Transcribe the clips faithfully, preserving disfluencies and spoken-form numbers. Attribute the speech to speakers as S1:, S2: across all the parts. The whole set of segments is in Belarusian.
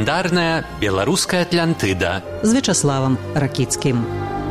S1: Легендарная беларуская Атлантыда
S2: з Вячаславам Ракіцкім.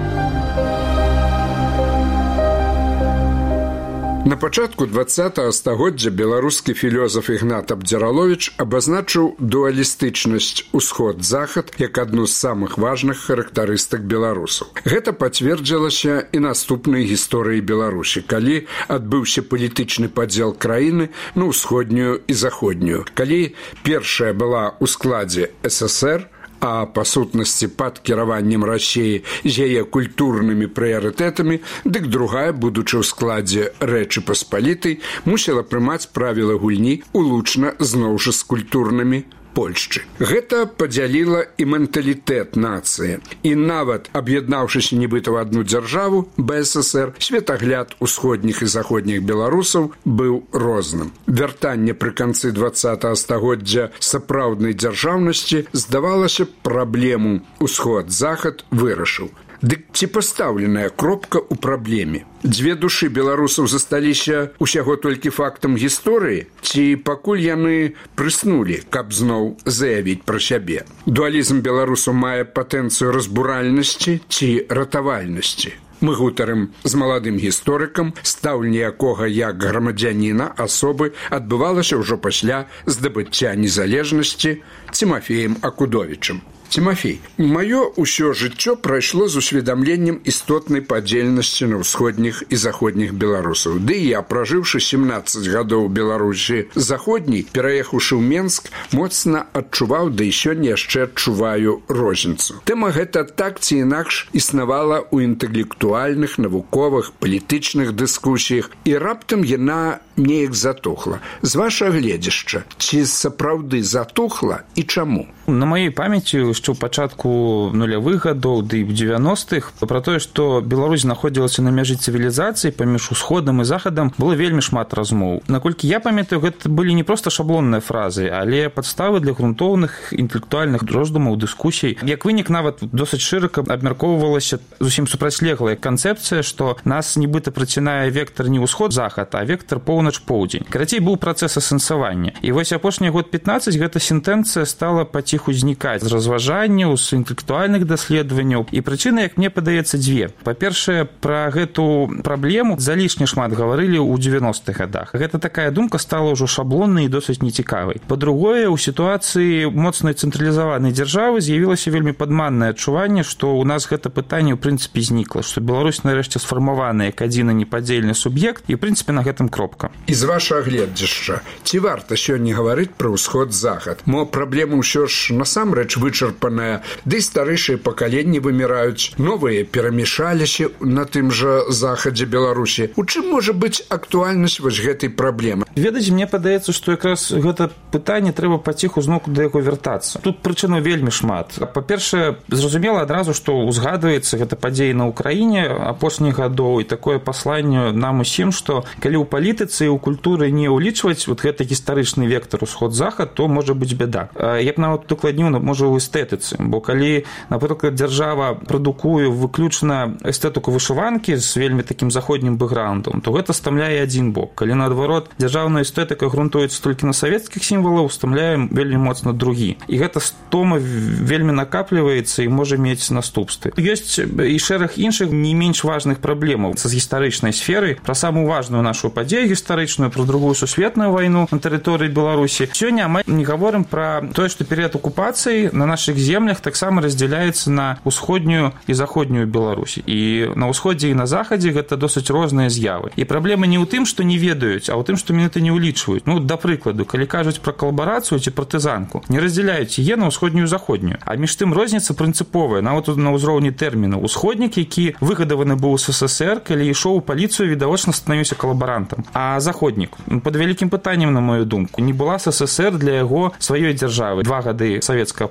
S3: На пачатку двадцатага стагоддзя беларускі філёзаф Ігнат Абдзіраловіч абазначыў дуалістычнасць усход-захад як адну з самых важных характарыстык беларусаў. Гэта пацвердзілася і наступнай гісторыі Беларусі, калі адбыўся палітычны падзел краіны на ўсходнюю і заходнюю. Калі першая была ў складзе эс эс ер, а па сутнасці пад кіраваннем Расіі з яе культурнымі прыярытэтамі, дык другая, будучы ў складзе Рэчы Паспалітай, мусіла прымаць правілы гульні улучна зноў жа з культурнымі Польшчы. Гэта падзяліла і менталітэт нацыі. І нават аб'яднаўшыся нібыта ў адну дзяржаву, бэ эс эс ер, светагляд усходніх і заходніх беларусаў быў розным. Вяртанне пры канцы двадцатага стагоддзя сапраўднай дзяржаўнасці, здавалася, праблему ўсход-захад вырашыў. Дык ці пастаўленая кропка ў праблеме? Дзве душы беларусаў засталіся ўсяго толькі фактам гісторыі, ці пакуль яны прыснулі, каб зноў заявіць пра сябе? Дуалізм беларусаў мае патэнцыю разбуральнасці ці ратавальнасці? Мы гутарым з маладым гісторыкам, стаўленне якога як грамадзяніна асобы адбывалася ўжо пасля здабыцця незалежнасці Цімафеем Акудовічам. Цімафей, маё ўсё жыццё прайшло з усведамленнем істотнай падзельнасці на ўсходніх і заходніх беларусаў. Ды я, пражыўшы сямнаццаць гадоў у Беларусі заходняй, пераехаўшы ў Менск, моцна адчуваў, да і сёння яшчэ адчуваю розніцу. Тэма гэта так ці інакш існавала ў інтэлектуальных, навуковых, палітычных дыскусіях, і раптам яна неяк затухла. З вашага гледзяшча, ці сапраўды затухла і чаму?
S4: На маёй памяці яшчэ ў пачатку нулявых гадоў, ды і ў дзевяностых, пра тое, што Беларусь знаходзілася на мяжы цывілізацыі паміж усходам і захадам, было вельмі шмат размоў. Наколькі я памятаю, гэта былі не проста шаблонныя фразы, але падставы для грунтоўных інтэлектуальных роздумаў, дыскусій. Як вынік, нават досыць шырока абмяркоўвалася зусім супрацьлеглая канцэпцыя, што нас нібыта працінае вектар не ўсход-захад, а вектар поўнач-поўдзень. Карацей, быў працэс асэнсавання. І вось апошні год пятнаццаць гэта сентэнцыя стала паціху знікаць з разважанняў, з інтэлектуальных даследаванняў. І прычыны, як мне падаецца, дзве. Па-першае, пра гэту праблему залішне шмат гаварылі ў дзевяностых гадах. Гэта такая думка стала ўжо шаблоннай і досыць нецікавай. Па-другое, у сітуацыі моцнай цэнтралізаванай дзяржавы з'явілася вельмі падманнае адчуванне, што ў нас гэта пытанне ў прынцыпе знікла, што Беларусь нарэшце сфармавана як адзіны непадзельны суб'ект, і ў прынцыпе на гэтым кропка.
S3: І з вашага гледзяшча, ці варта сёння гаварыць пра ўсход-захад? Мо праблема ўсё ж насамрэч вычарпаная, ды старэйшыя пакаленні выміраюць, новыя перамешаліся на тым жа захадзе Беларусі. У чым можа быць актуальнасць вось гэтай праблемы?
S4: Ведаць, мне падаецца, што якраз гэта пытанне трэба паціху зноўку да яго вяртацца. Тут прычынаў вельмі шмат. Па-першае, зразумела адразу, што узгадваецца гэта падзеі на ўкраіне апошніх гадоў, і такое пасланне нам усім, што калі ў палітыцы і ў культуры не ўлічваць вот гэты гістарычны вектар усход-захад, то можа быць бяда. Я б нават дакладніў, можа, у эстэтыцы, бо калі, напрыклад, дзяржава прадукуе выключна эстэтыку вышыванкі з вельмі такім заходнім бэкграўндам, то гэта стамляе адзін бок. Калі, наадварот, дзяржаўная эстэтыка грунтуецца толькі на савецкіх сімвалах, стамляе вельмі моцна другі. І гэта стома вельмі накапліваецца і можа мець наступствы. Ёсць і шэраг іншых не менш важных праблемаў з гістарычнай сферы, пра самую важную нашу падзею гістарычную, пра другую сусветную вайну на тэрыторыі Беларусі. Сёння амаль не гаворым пра тое, што перыяд акупацыі на нашых землях таксама раздзяляецца на ўсходнюю і заходнюю Беларусь. І на ўсходзе і на захадзе гэта досыць розныя з'явы. І праблема не ў тым, што не ведаюць, а ў тым, што менавіта не ўлічваюць. Ну, да прыкладу, калі кажуць пра калабарацыю ці партызанку, не раздзяляюць яе на ўсходнюю і заходнюю. А між тым розніца прынцыповая, нават на ўзроўні тэрміну. Усходнік, які выгадаваны быў з эс эс ер, калі ішоў у паліцыю, відавочна станавіўся калабарантам. А заходнік, пад вялікім пытаннем, на мою думку, не была з эс эс ер для яго сваёй дзяржавы. Два гады савецкага панавання.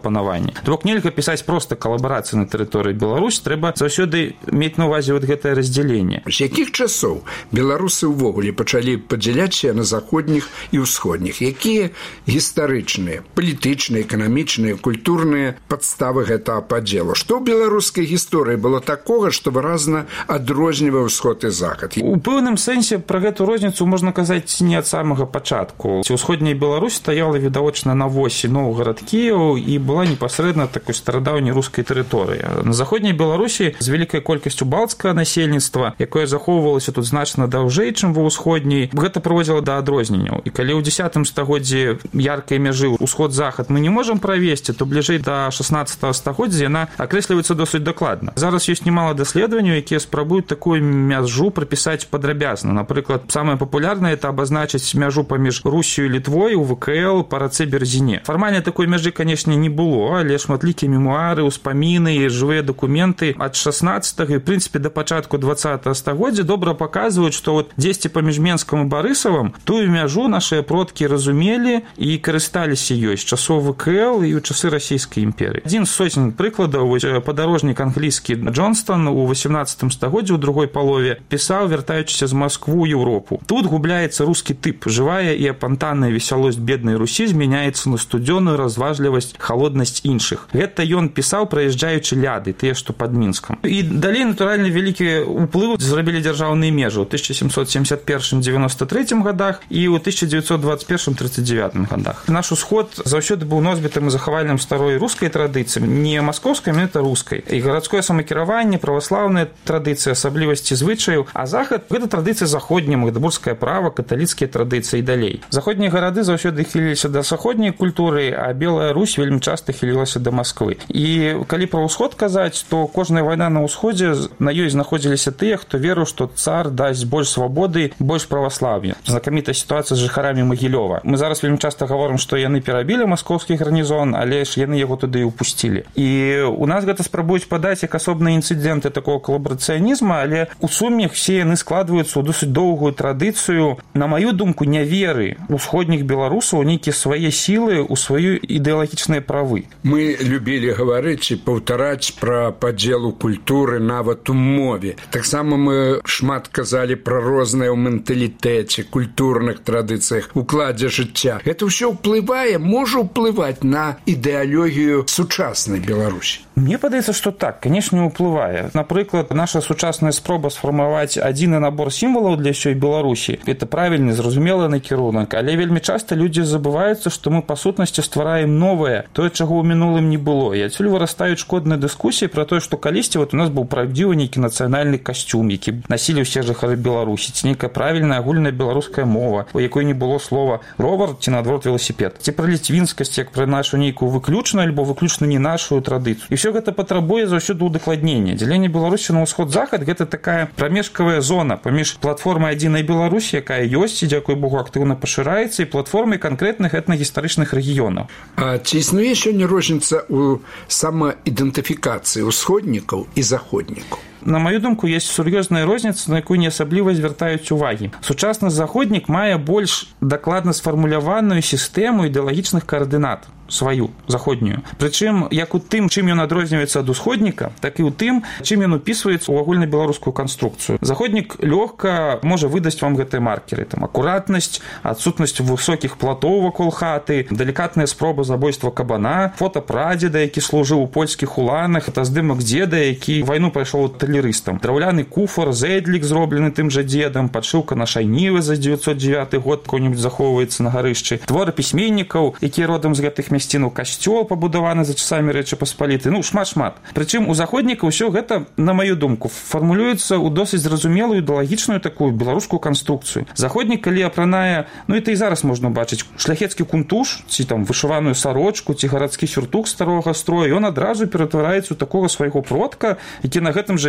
S4: адрозненні. То бок нельга пісаць проста калабарацыі на тэрыторыі Беларусі, трэба заўсёды мець на ўвазе вот гэтае раздзяленне.
S3: З якіх часоў беларусы ўвогуле пачалі падзяляцца на заходніх і ўсходніх? Якія гістарычныя, палітычныя, эканамічныя, культурныя падставы гэтага падзелу? Што ў беларускай гісторыі было такога, што выразна адрознівае ўсход і захад?
S4: У пэўным сэнсе пра гэту розніцу можна казаць не ад самага пачатку. Усходняя Беларусь стаяла відавочна на восі Новгород, Кіеў і была непасрэдна такой старадаўняй рускай тэрыторыі. На заходняй Беларусі з вялікай колькасцю балцкага насельніцтва, якое захоўвалася тут значна даўжэй, чым ва ўсходняй, гэта прыводзіла да адрозненняў. І калі ў дзесятым стагоддзі яркай мяжы ўсход-захад мы не можам правесці, то бліжэй да шаснаццатага стагоддзя яна акрэсліваецца досыць дакладна. Зараз ёсць немало даследаванняў, якія спрабуюць такую мяжу прапісаць падрабязна. Напрыклад, самае папулярнае это абазначыць мяжу паміж Русію і Літвой у вэ ка эл па рацэ Берзіне. Фармальна такой мяжы, канешне, не было, але шматлікія мемуары, успаміны і жывыя дакументы ад шаснаццатага і, ў прынцыпе, да пачатку дваццатага стагоддзя добра паказваюць, што вот дзесьці паміж Менскам і Барысавым тую мяжу нашыя продкі разумелі і карысталіся ёй з часоў вэ ка эл і ў часы расійскай імперыі. Адзін з сотень прыкладаў, падарожнік англійскі Джонстон у васемнаццатым стагоддзі ў другой палове пісаў, вяртаючыся з Маскву ў Еўропу. Тут губляецца рускі тып. Жывая і апантанная весялосць беднай Русі змяняецца на студзёную разважлівасць, халоднасць іншых. Гэта ён пісаў, праязджаючы ляды, тыя, што пад Мінскам. І далей, натуральна, вялікі ўплыў зрабілі дзяржаўныя межы ў тысяча сямсот семьдесят первым — девяносто третьем годах і ў тысяча девятьсот двадцать первым — тридцать девятым годах. Наш усход заўсёды быў носьбітам і захавальным старой рускай традыцыі, не маскоўскай, а менавіта рускай. І гарадское самакіраванне, праваслаўныя традыцыі, асаблівасці звычаяў, а захад гэта традыцыя заходняя, магдебургскае права, каталіцкія традыцыі і далей. Заходнія гарады заўсёды хіліліся да заходняй культуры, а Белая Русь вельмі часта хілілася да Масквы. І калі пра ўсход казаць, то кожная вайна на ўсходзе, на ёй знаходзіліся тыя, хто верыў, што цар дасць больш свабоды, больш праваслаўя. Знакамітая сітуацыя з жыхарамі Магілёва. Мы зараз вельмі часта гаворым, што яны перабілі маскоўскі гарнізон, але ж яны яго туды і ўпусцілі. І у нас гэта спрабуюць падаць як асобныя інцыдэнты такого калабарацыянізма, але у суме все яны складваюцца ў досыць доўгую традыцыю, на маю думку, няверы усходніх беларусаў у нейкія свае сілы, у сваю ідэалагічныя правы.
S3: Мы любілі гаварыць і паўтараць пра падзелу культуры нават у мове. Таксама мы шмат казалі пра розныя ў менталітэце, культурных традыцыях, укладзе жыцця. Гэта ўсё ўплывае, можа ўплываць на ідэалогію сучаснай Беларусі.
S4: Мне падаецца, што так, канешне, ўплывае. Напрыклад, наша сучасная спроба сфармаваць адзіны набор сімвалаў для ўсёй Беларусі. Это правільны, зразумелы накірунак, але вельмі часта людзі забываюцца, што мы па сутнасці ствараем новае, тое, чаго ў мінулым не было. І адсюль вырастаюць шкодныя дыскусіі пра тое, што калісьці вот у нас быў правдзівы нейкі нацыянальны касцюм, які насілі ўсе жыхары Беларусі, ці нейкая правільная агульная беларуская мова, у якой не было слова ровар ці наадварот веласіпед, ці пра ліцвінскасць, як пра нашу нейкую выключную альбо выключна не нашу традыцыю. І ўсё гэта патрабуе заўсёды ўдакладнення. Дзяленне Беларусі на ўсход-захад гэта такая прамежкавая зона паміж платформай адзінай Беларусі, якая ёсць і, дзякуй Богу, актыўна пашыраецца, і платформай канкрэтных этнагістарычных рэгіёнаў.
S3: А ці існуе сёння розніца ў самаідэнтыфікацыі ўсходнікаў і заходнікаў?
S4: На маю думку, есть сур'ёзная розніца, на якую не асабліва звяртаюць увагі. Сучасны заходнік мае больш дакладна сфармуляваную сістэму ідэалагічных каардынат сваю, заходнюю. Прычым, як у тым, чым ён адрозніваецца ад усходніка, так і ў тым, чым ён упісваецца ў агульнабеларускую канструкцыю. Заходнік лёгка можа выдаць вам гэтыя маркеры. Там акуратнасць, адсутнасць высокіх платоў вакол хаты, далікатная спроба забойства кабана, фота прадзеда, які служыў у польскіх уланах, это здымак дзеда, які вайну прайшоў артылерыстам. Драўляны куфар, зэдлік, зроблены тым жа дзедам, падшыўка на шайнівы за девятьсот девятый год какой-нибудь захоўваецца на гарышчы. Творы пісьменнікаў, якія родам з гэтых мясцінаў, касцёл пабудаваны за часамі Рэчы Паспалітай. Ну, шмат-шмат. Прычым у заходніка ўсё гэта, на маю думку, фармулюецца ў досыць зразумелую ідэалагічную такую беларускую канструкцыю. Заходнік, калі апранае, ну і ты і зараз можна бачыць, шляхецкі кунтуш, ці там вышываную сарочку, ці гарадскі сюртук старога строю, ён адразу ператвараецца ў такога свайго продка, які на гэтым жа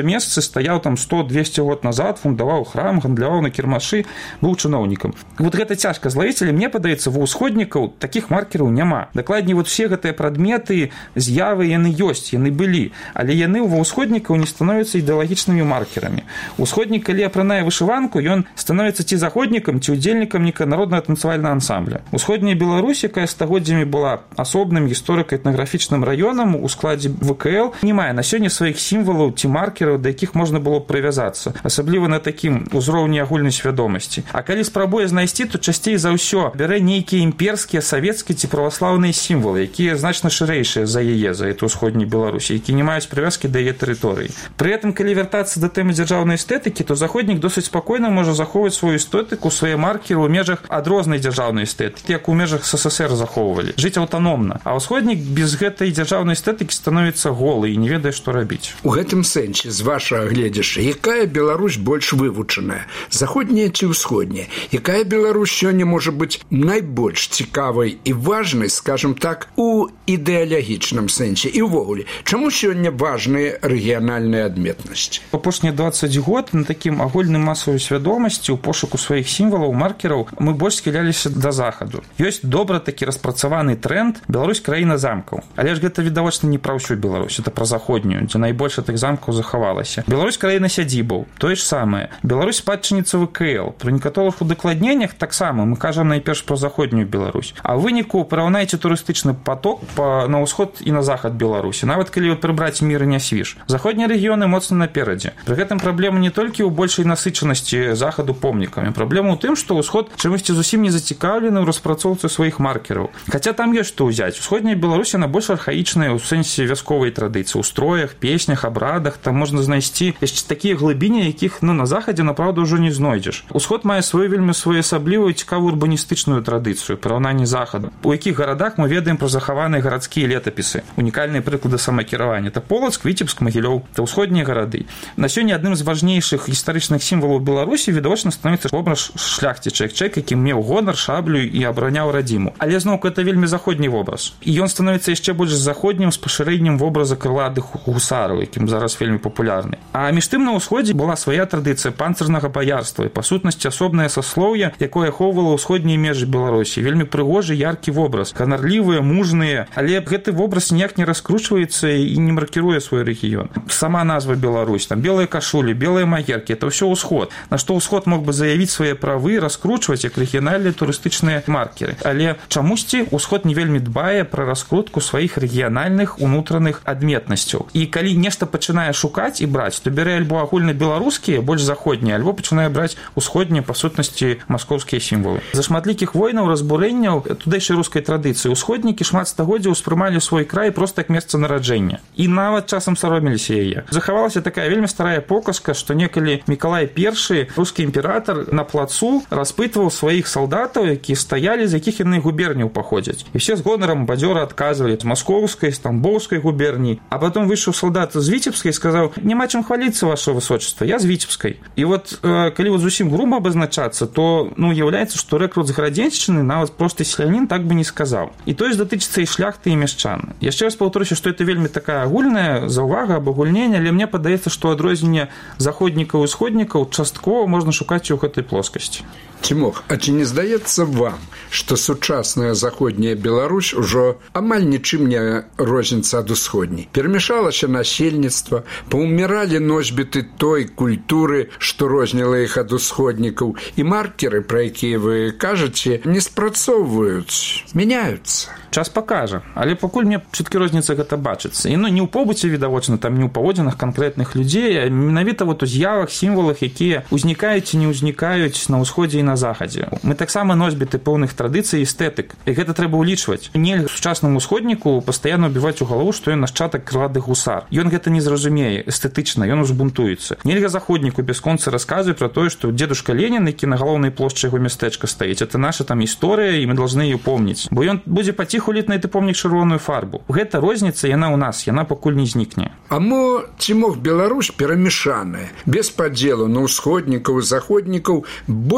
S4: месцы стаяў там сто-двесце год назад, фундаваў храм, гандляваў на кірмашы, быў чыноўнікам. Вот гэта цяжка злавіць, але мне падаецца, ва ўсходнікаў такіх маркераў няма. Дакладней, вот все гэтыя прадметы, з'явы, яны ёсць, яны былі, але яны ва ўсходнікаў не становяцца ідэалагічнымі маркерамі. Усходнік, калі апранае вышыванку, ён становіцца ці заходнікам, ці удзельнікам нейкага народнага танцавальнага ансамбля. Усходняя Беларусь, якая стагоддзямі была асобным гісторыка-этнаграфічным раёнам у складзе вэ ка эл, не мае на сёння сваіх сімвалаў ці маркераў, да якіх можна было б прывязацца, асабліва на такім узроўні агульнай свядомасці. А калі спрабуе знайсці, то часцей за ўсё бярэ нейкія імперскія, савецкія ці праваслаўныя сімвалы, якія значна шырэйшыя за яе, за эту ўсходнюю Беларусі, якія не маюць прывязкі да яе тэрыторыі. Пры гэтым, калі вяртацца да тэмы дзяржаўнай эстэтыкі, то заходнік досыць спакойна можа захоўваць сваю эстэтыку, свае маркеры ў межах ад рознай дзяржаўнай эстэтыкі, як у межах эс эс эс эр захоўвалі. Жыць аўтаномна. А ўсходнік без гэтай дзяржаўнай эстэтыкі становіцца голы і не ведае, што рабіць.
S3: У гэтым сэнсе, з вашага гледзяшча, якая Беларусь больш вывучаная? Заходняя ці ўсходняя? Якая Беларусь сёння можа быць найбольш цікавай і важнай, скажем так, у ідэалагічным сэнсе? І ўвогуле, чаму сёння важныя рэгіянальныя адметнасці?
S4: Апошнія дваццаць год на такім агульным масавай свядомасці ў пошуку сваіх сімвалаў, маркераў мы больш схіляліся да захаду. Ёсць добра такі распрацаваны тренд Беларусь краіна замкаў. Але ж гэта відавочна не пра ўсю Беларусь, это пра заходнюю, дзе найбольш тых замкаў захавалася. Беларусь краіна сядзібаў, тое ж самае. Беларусь спадчыніца вэ ка эл. Пры некаторых удакладненнях таксама мы кажам найперш пра заходнюю Беларусь. А ў выніку параўнайце турыстычны поток па, на ўсход і на захад Беларусі. Нават калі прыбраць мір і Нясвіж. Заходнія рэгіёны моцна наперадзе. Пры гэтым праблема не толькі ў большай насычанасці захаду помнікамі. Праблема ў тым, што ўсход чымсьці зусім не зацікаўлены ў распрацоўцы сваіх маркераў. Хаця там ёсць што ўзяць. Усходняя Беларусь яна больш архаічная ў сэнсе вясковай традыцыі, у строях, песнях, абрадах. Там можна знайсці яшчэ такія глыбіні, якіх ну на захадзе направду ўжо не знойдзеш. Усход мае сваю вельмі своеасаблівую цікавую урбаністычную традыцыю параўнанні захаду. У якіх гарадах мы ведаем пра захаваныя гарадскія летапісы. Унікальныя прыклады самакіравання. Это Полацк, Віцебск, Магілёў, это ўсходнія гарады. На сёння адным з важнейшых гістарычных сімвалаў Беларусі відавочна становіцца вобраз шляхціча, як чалавек, які меў гонар, шаблю і абараняў радзіму. Але зноўку это вельмі заходні вобраз. І ён становіцца яшчэ больш заходнім з пашырэннем вобраза крыладых гусараў, якім зараз вельмі папулярны. А між тым на ўсходзе была свая традыцыя панцырнага баярства і па сутнасці асобнае саслоўе, якое ахоўвала ўсходнія межы Беларусі. Вельмі прыгожы, яркі вобраз, ганарлівыя, мужныя, але гэты вобраз ніяк не раскручваецца і не маркіруе свой рэгіён. Сама назва Беларусь, там белыя кашулі, белыя маеркі, это ўсё ўсход. На што ўсход мог бы заявіць свае правы, раскручваць як рэгіянальныя турыстычныя маркеры. Але чамусьці ўсход не вельмі дбае пра раскрутку сваіх рэгіянальных унутраных адметнасцяў. І калі нешта пачынае шукаць і браць, то бярэ альбо агульнабеларускія, больш заходнія, альбо пачынае браць усходнія па сутнасці маскоўскія сімвалы. За шматлікіх войнаў, разбурэнняў тудэйшай рускай традыцыі ўсходнікі шмат стагоддзяў успрымалі свой край проста як месца нараджэння. І нават часам саромеліся яе. Захавалася такая вельмі старая показка, што некалі Мікалай першы, рускі імператар, на плацу распытваў сваіх салдатаў, якія стаялі, з якіх яны губерняў паходзяць. І все з гонарам бадзёра адказвалі з маскоўскай, з тамбоўскай губерніі. А потом выйшаў салдат з віцебскай і сказаў: "Няма чым хваліцца, ваше высочество, я з віцебскай". І вот э, калі вот зусім груба абазначацца, то ну уяўляецца, што рэкрут з Градзеншчыны нават просты селянін так бы не сказаў. І тое ж датычыцца і шляхты, і мяшчан. Яшчэ раз паўторюся, што это вельмі такая агульная заўвага, абагульненне, але мне падаецца, што адрозненне заходнікаў і усходнікаў часткова можна шукаць у гэтай плоскасці.
S3: Тимох, а ці не здаецца вам, што сучасная заходняя Беларусь ужо амаль нічым не розніцца ад усходняй? Перамяшалася насельніцтва, паўміралі носьбіты той культуры, што розніла іх ад усходнікаў, і маркеры, пра якія вы кажаце, не спрацоўваюць, мяняюцца.
S4: Час пакажа, але пакуль мне чуткі розніца гэта бачыцца. І ну, не ў побыце відавочна, там не ў паводзінах канкрэтных людзей, а менавіта вот у з'явах, сімвалах, якія ўзнікаюць і не ўзнікаюць на ўсходзе і на захадзе. Мы таксама носьбіты пэўных традыцый і эстэтык, і гэта трэба ўлічваць. Нельга сучаснаму усходніку пастаянна ўбіваць у галаву, што ён нашчадак крыладых гусар. Ён гэта не зразумее эстэтычна, ён узбунтуецца. Нельга заходніку бясконца расказваць пра тое, што дзедушка Ленін, які на галоўнай плошчы яго мястэчка стаіць, это наша там гісторыя, і мы должны яе помніць. Бо ён будзе паціху ліць на гэты помнік чырвоную фарбу. Гэта розніца, яна ў нас, яна пакуль не знікне.
S3: А мо ці мог Беларусь перамешаная, без падзелу на ўсходнікаў і заходнікаў, больш перспектыўная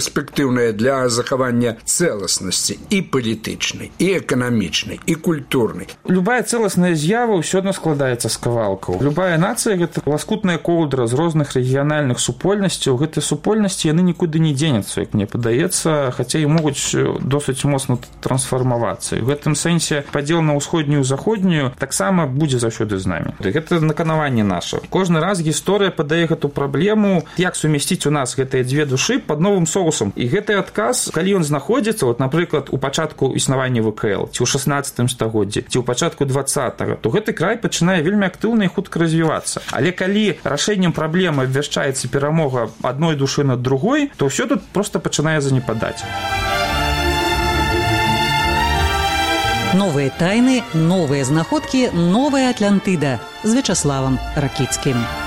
S3: перспектыўная для захавання цэласнасці і палітычнай, і эканамічнай, і культурнай.
S4: Любая цэласная з'ява ўсё адно складаецца з кавалкаў. Любая нацыя – гэта ласкутная коўдра з розных рэгіянальных супольнасцяў. Гэтыя супольнасці, яны нікуды не дзенецца, як мне падаецца, хаця і могуць досыць моцна трансфармавацца. І в гэтым сэнсе падзел на ўсходнюю і заходнюю таксама будзе заўсёды з намі. Гэта наканаванне наша. Кожны раз гісторыя падае гэту праблему, як сумясціць у нас гэтыя дзве душы пад новым соусам. І гэты адказ, калі ён знаходзіцца, вот, напрыклад, у пачатку існавання вэ ка эл, ці ў шаснаццатым стагоддзі, ці ў пачатку дваццатага, то гэты край пачынае вельмі актыўна і хутка развівацца. Але калі рашэннем праблемы абвяшчаецца перамога адной душы над другой, то ўсё тут просто пачынае занепадаць.
S2: Новыя тайны, новыя знаходкі, новая Атлантыда з Вячаславам Ракіцкім.